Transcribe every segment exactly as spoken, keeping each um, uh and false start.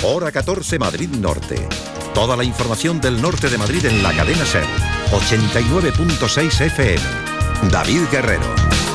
Hora catorce, Madrid Norte. Toda la información del norte de Madrid en la cadena SER. ochenta y nueve punto seis F M. David Guerrero.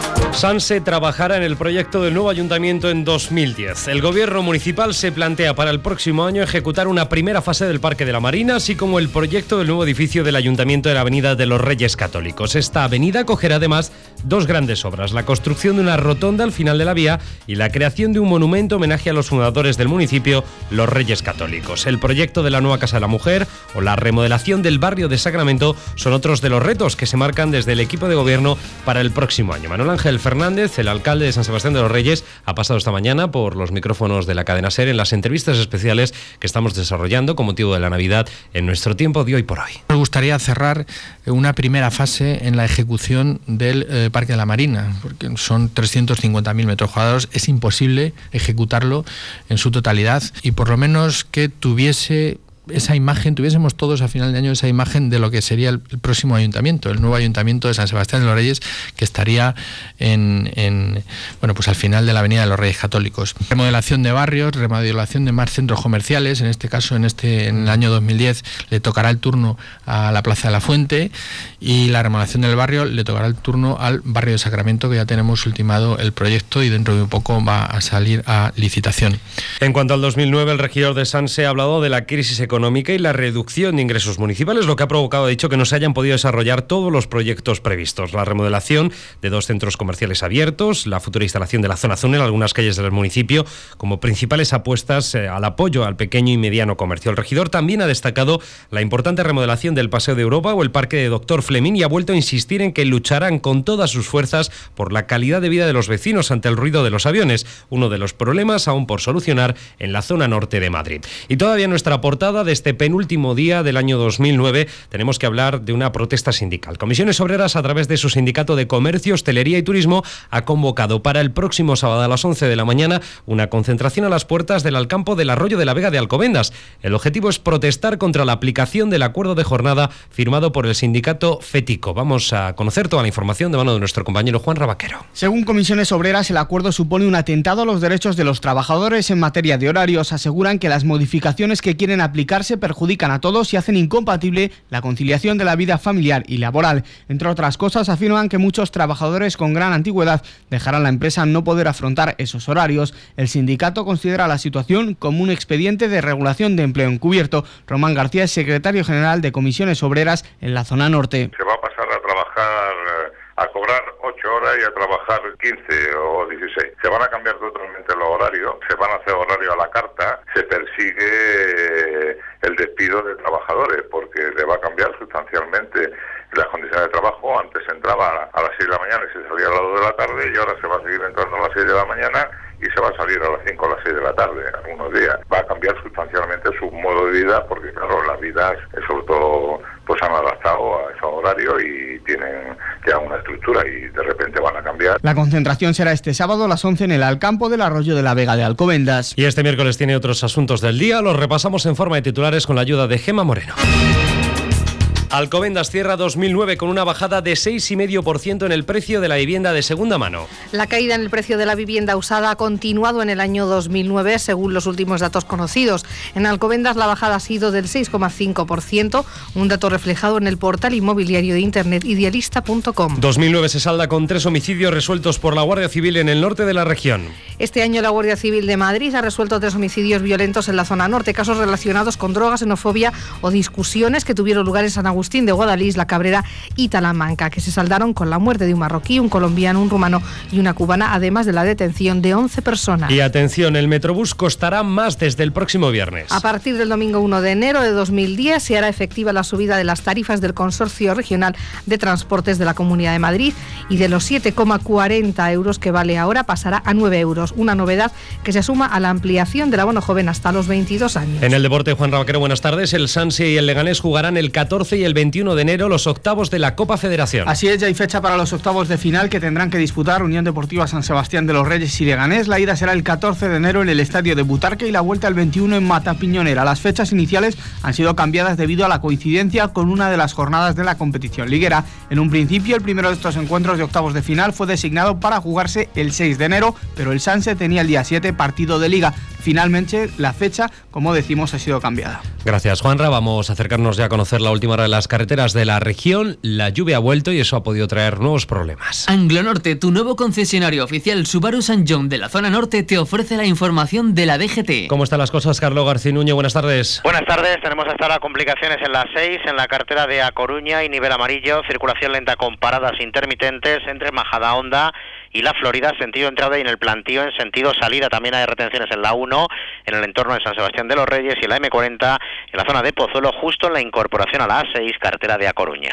Sanse trabajará en el proyecto del nuevo ayuntamiento en dos mil diez. El gobierno municipal se plantea para el próximo año ejecutar una primera fase del Parque de la Marina, así como el proyecto del nuevo edificio del ayuntamiento de la Avenida de los Reyes Católicos. Esta avenida acogerá además dos grandes obras: la construcción de una rotonda al final de la vía y la creación de un monumento homenaje a los fundadores del municipio, los Reyes Católicos. El proyecto de la nueva Casa de la Mujer o la remodelación del barrio de Sacramento son otros de los retos que se marcan desde el equipo de gobierno para el próximo año. Manuel Ángel Fernández, el alcalde de San Sebastián de los Reyes, ha pasado esta mañana por los micrófonos de la cadena SER en las entrevistas especiales que estamos desarrollando con motivo de la Navidad en nuestro tiempo de hoy por hoy. Nos gustaría cerrar una primera fase en la ejecución del eh, Parque de la Marina, porque son trescientos cincuenta mil metros cuadrados, es imposible ejecutarlo en su totalidad y por lo menos que tuviese esa imagen, tuviésemos todos a final de año esa imagen de lo que sería el, el próximo ayuntamiento, el nuevo ayuntamiento de San Sebastián de los Reyes, que estaría en, en bueno, pues al final de la Avenida de los Reyes Católicos. Remodelación de barrios, remodelación de más centros comerciales, en este caso en este en el año dos mil diez le tocará el turno a la Plaza de la Fuente, y la remodelación del barrio le tocará el turno al barrio de Sacramento, que ya tenemos ultimado el proyecto y dentro de un poco va a salir a licitación. En cuanto al dos mil nueve, el regidor de Sanse ha hablado de la crisis económica económica y la reducción de ingresos municipales, lo que ha provocado, ha dicho, que no se hayan podido desarrollar todos los proyectos previstos. La remodelación de dos centros comerciales abiertos, la futura instalación de la zona azul en algunas calles del municipio, como principales apuestas eh, al apoyo al pequeño y mediano comercio. El regidor también ha destacado la importante remodelación del Paseo de Europa o el Parque de Doctor Fleming y ha vuelto a insistir en que lucharán con todas sus fuerzas por la calidad de vida de los vecinos ante el ruido de los aviones, uno de los problemas aún por solucionar en la zona norte de Madrid. Y todavía en nuestra portada de este penúltimo día del año dos mil nueve tenemos que hablar de una protesta sindical. Comisiones Obreras, a través de su sindicato de Comercio, Hostelería y Turismo, ha convocado para el próximo sábado a las once de la mañana una concentración a las puertas del Alcampo del Arroyo de la Vega de Alcobendas. El objetivo es protestar contra la aplicación del acuerdo de jornada firmado por el sindicato FETICO. Vamos a conocer toda la información de mano de nuestro compañero Juan Rabaquero. Según Comisiones Obreras, el acuerdo supone un atentado a los derechos de los trabajadores en materia de horarios. Aseguran que las modificaciones que quieren aplicarse perjudican a todos y hacen incompatible la conciliación de la vida familiar y laboral. Entre otras cosas, afirman que muchos trabajadores con gran antigüedad dejarán la empresa no poder afrontar esos horarios. El sindicato considera la situación como un expediente de regulación de empleo encubierto. Román García es secretario general de Comisiones Obreras en la zona norte. Se va a pasar a trabajar, a cobrar ocho horas y a trabajar quince o dieciséis. Se van a cambiar totalmente los horarios, se van a hacer horario a la carta, se persigue el despido de trabajadores porque le va a cambiar sustancialmente las condiciones de trabajo. Antes se entraba a las seis de la mañana y se salía a las dos de la tarde, y ahora se va a seguir entrando a las seis de la mañana y se va a salir a las cinco o las seis de la tarde algunos días. Va a cambiar sustancialmente su modo de vida porque, claro, las vidas, sobre todo, pues han adaptado a esos horarios y tienen ya una estructura y de repente van a cambiar. La concentración será este sábado a las once en el Alcampo del Arroyo de la Vega de Alcobendas. Y este miércoles tiene otros asuntos del día, los repasamos en forma de titulares con la ayuda de Gemma Moreno. Alcobendas cierra dos mil nueve con una bajada de seis coma cinco por ciento en el precio de la vivienda de segunda mano. La caída en el precio de la vivienda usada ha continuado en el año dos mil nueve, según los últimos datos conocidos. En Alcobendas la bajada ha sido del seis coma cinco por ciento, un dato reflejado en el portal inmobiliario de internet idealista punto com. dos mil nueve se salda con tres homicidios resueltos por la Guardia Civil en el norte de la región. Este año la Guardia Civil de Madrid ha resuelto tres homicidios violentos en la zona norte, casos relacionados con drogas, xenofobia o discusiones que tuvieron lugar en San Agustín de Guadalís, La Cabrera y Talamanca, que se saldaron con la muerte de un marroquí, un colombiano, un rumano y una cubana, además de la detención de once personas. Y atención, el Metrobús costará más desde el próximo viernes. A partir del domingo uno de enero de dos mil diez se hará efectiva la subida de las tarifas del Consorcio Regional de Transportes de la Comunidad de Madrid, y de los siete coma cuarenta euros que vale ahora pasará a nueve euros, una novedad que se suma a la ampliación del abono joven hasta los veintidós años. En el deporte, Juan Rabaquero, buenas tardes. El Sanse y el Leganés jugarán el catorce y el veintiuno de enero los octavos de la Copa Federación. Así es, ya hay fecha para los octavos de final que tendrán que disputar Unión Deportiva San Sebastián de los Reyes y Leganés. La ida será el catorce de enero en el estadio de Butarque y la vuelta el veintiuno en Matapiñonera. Las fechas iniciales han sido cambiadas debido a la coincidencia con una de las jornadas de la competición liguera. En un principio, el primero de estos encuentros de octavos de final fue designado para jugarse el seis de enero, pero el Sanse tenía el día siete partido de liga. Finalmente, la fecha, como decimos, ha sido cambiada. Gracias, Juanra. Vamos a acercarnos ya a conocer la última hora de las carreteras de la región. La lluvia ha vuelto y eso ha podido traer nuevos problemas. Anglonorte, tu nuevo concesionario oficial Subaru San John de la zona norte, te ofrece la información de la D G T. ¿Cómo están las cosas, Carlos Garcinuño? Buenas tardes. Buenas tardes. Tenemos hasta ahora complicaciones en la seis, en la carretera de A Coruña y nivel amarillo. Circulación lenta con paradas intermitentes entre Majadahonda y La Florida, sentido entrada, y en el plantío en sentido salida. También hay retenciones en la uno, en el entorno de San Sebastián de los Reyes, y en la eme cuarenta, en la zona de Pozuelo, justo en la incorporación a la A seis, carretera de A Coruña.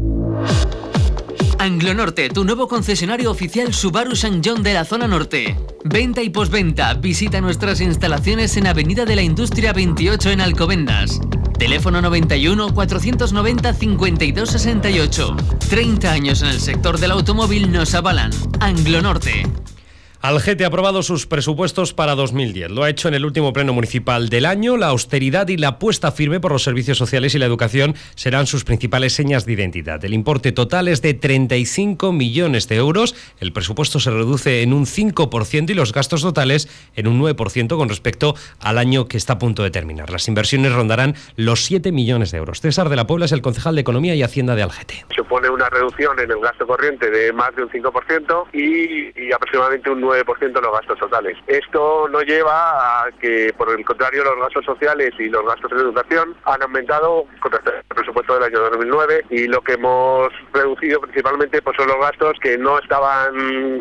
Anglonorte, tu nuevo concesionario oficial Subaru San John de la zona norte. Venta y postventa. Visita nuestras instalaciones en Avenida de la Industria veintiocho en Alcobendas. Teléfono noventa y uno, cuatrocientos noventa, cincuenta y dos sesenta y ocho. treinta años en el sector del automóvil nos avalan. Anglonorte. Algete ha aprobado sus presupuestos para dos mil diez. Lo ha hecho en el último pleno municipal del año. La austeridad y la apuesta firme por los servicios sociales y la educación serán sus principales señas de identidad. El importe total es de treinta y cinco millones de euros. El presupuesto se reduce en un cinco por ciento y los gastos totales en un nueve por ciento con respecto al año que está a punto de terminar. Las inversiones rondarán los siete millones de euros. César de la Puebla es el concejal de Economía y Hacienda de Algete. Supone una reducción en el gasto corriente de más de un cinco por ciento y, y aproximadamente un nueve por ciento en los gastos totales. Esto no lleva a que, por el contrario, los gastos sociales y los gastos de educación han aumentado con respecto al presupuesto del año dos mil nueve, y lo que hemos reducido principalmente pues son los gastos que no estaban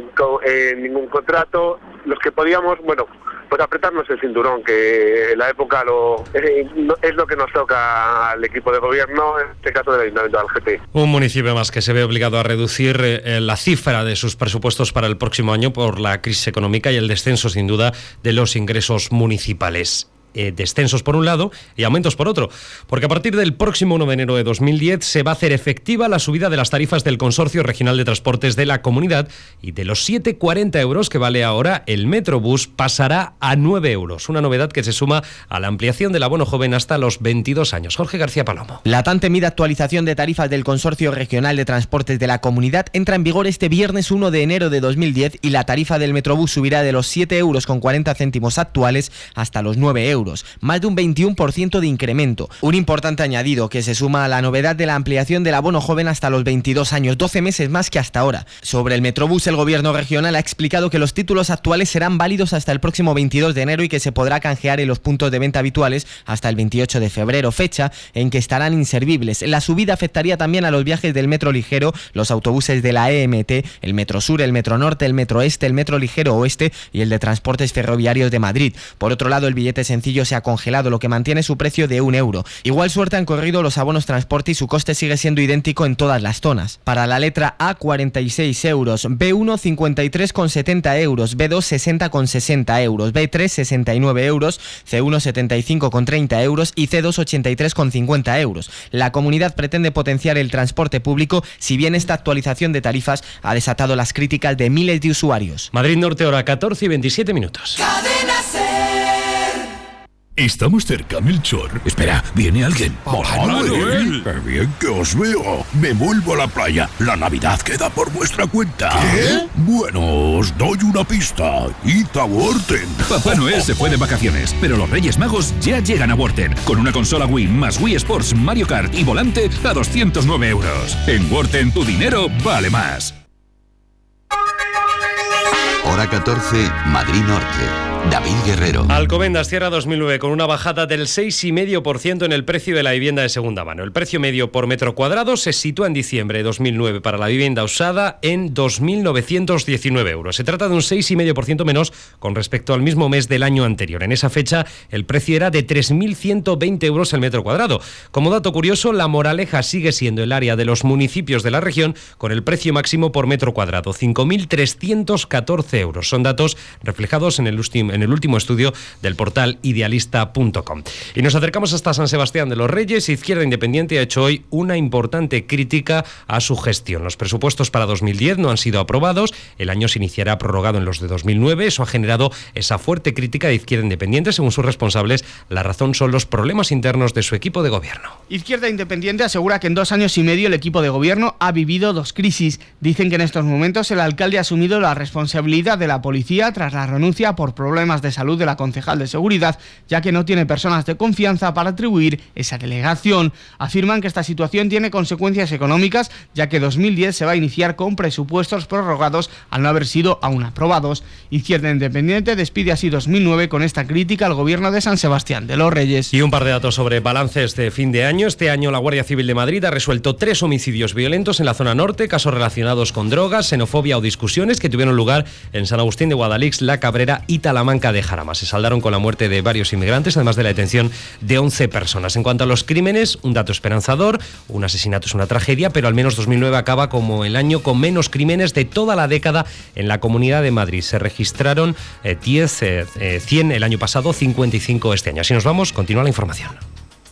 en ningún contrato, los que podíamos, bueno, pues apretarnos el cinturón, que en la época lo, eh, es lo que nos toca al equipo de gobierno, en este caso del Ayuntamiento de Algete. Un municipio más que se ve obligado a reducir eh, la cifra de sus presupuestos para el próximo año por la crisis económica y el descenso, sin duda, de los ingresos municipales. Eh, descensos por un lado y aumentos por otro, porque a partir del próximo uno de enero de dos mil diez se va a hacer efectiva la subida de las tarifas del Consorcio Regional de Transportes de la Comunidad, y de los siete con cuarenta euros que vale ahora el Metrobús pasará a nueve euros, una novedad que se suma a la ampliación del abono joven hasta los veintidós años. Jorge García Palomo. La tan temida actualización de tarifas del Consorcio Regional de Transportes de la Comunidad entra en vigor este viernes uno de enero de dos mil diez, y la tarifa del Metrobús subirá de los siete euros con cuarenta céntimos actuales hasta los nueve euros. Más de un veintiuno por ciento de incremento. Un importante añadido que se suma a la novedad de la ampliación del abono joven hasta los veintidós años, doce meses más que hasta ahora. Sobre el Metrobús, el gobierno regional ha explicado que los títulos actuales serán válidos hasta el próximo veintidós de enero y que se podrá canjear en los puntos de venta habituales hasta el veintiocho de febrero, fecha en que estarán inservibles. La subida afectaría también a los viajes del metro ligero, los autobuses de la E M T, el Metro Sur, el Metro Norte, el Metro Este, el Metro Ligero Oeste y el de Transportes Ferroviarios de Madrid. Por otro lado, el billete sencillo se ha congelado, lo que mantiene su precio de un euro. Igual suerte han corrido los abonos transporte y su coste sigue siendo idéntico en todas las zonas. Para la letra A, cuarenta y seis euros, B uno, cincuenta y tres con setenta euros, B dos, sesenta con sesenta euros, B tres, sesenta y nueve euros, C uno, setenta y cinco con treinta euros y C dos, ochenta y tres con cincuenta euros. La comunidad pretende potenciar el transporte público, si bien esta actualización de tarifas ha desatado las críticas de miles de usuarios. Madrid Norte, hora catorce y veintisiete minutos. Cadena Ser. Estamos cerca, Melchor. Espera, ¿viene alguien? ¡Papá Noel! ¡Qué bien que os veo! Me vuelvo a la playa. La Navidad queda por vuestra cuenta. ¿Qué? Bueno, os doy una pista. Id a Worten. Papá Noel se fue de vacaciones, pero los Reyes Magos ya llegan a Worten, con una consola Wii más Wii Sports, Mario Kart y volante a doscientos nueve euros. En Worten tu dinero vale más. Hora catorce, Madrid Norte. David Guerrero. Alcobendas cierra dos mil nueve con una bajada del seis coma cinco por ciento en el precio de la vivienda de segunda mano. El precio medio por metro cuadrado se sitúa en diciembre de dos mil nueve para la vivienda usada en dos mil novecientos diecinueve euros. Se trata de un seis coma cinco por ciento menos con respecto al mismo mes del año anterior. En esa fecha el precio era de tres mil ciento veinte euros el metro cuadrado. Como dato curioso, La Moraleja sigue siendo el área de los municipios de la región con el precio máximo por metro cuadrado, cinco mil trescientos catorce euros. Son datos reflejados en el último en el último estudio del portal idealista punto com. Y nos acercamos hasta San Sebastián de los Reyes. Izquierda Independiente ha hecho hoy una importante crítica a su gestión. Los presupuestos para dos mil diez no han sido aprobados, el año se iniciará prorrogado en los de dos mil nueve, eso ha generado esa fuerte crítica de Izquierda Independiente. Según sus responsables, la razón son los problemas internos de su equipo de gobierno. Izquierda Independiente asegura que en dos años y medio el equipo de gobierno ha vivido dos crisis. Dicen que en estos momentos el alcalde ha asumido la responsabilidad de la policía tras la renuncia por problemas problemas de salud de la concejal de seguridad, ya que no tiene personas de confianza para atribuir esa delegación. Afirman que esta situación tiene consecuencias económicas, ya que dos mil diez se va a iniciar con presupuestos prorrogados al no haber sido aún aprobados. Izquierda Independiente despide así dos mil nueve con esta crítica al gobierno de San Sebastián de los Reyes. Y un par de datos sobre balances de fin de año. Este año la Guardia Civil de Madrid ha resuelto tres homicidios violentos en la zona norte, casos relacionados con drogas, xenofobia o discusiones que tuvieron lugar en San Agustín de Guadalix, La Cabrera y Talamanca de Jarama. Se saldaron con la muerte de varios inmigrantes, además de la detención de once personas. En cuanto a los crímenes, un dato esperanzador: un asesinato es una tragedia, pero al menos dos mil nueve acaba como el año con menos crímenes de toda la década en la Comunidad de Madrid. Se registraron eh, diez, eh, cien el año pasado, cincuenta y cinco este año. Así nos vamos, continúa la información.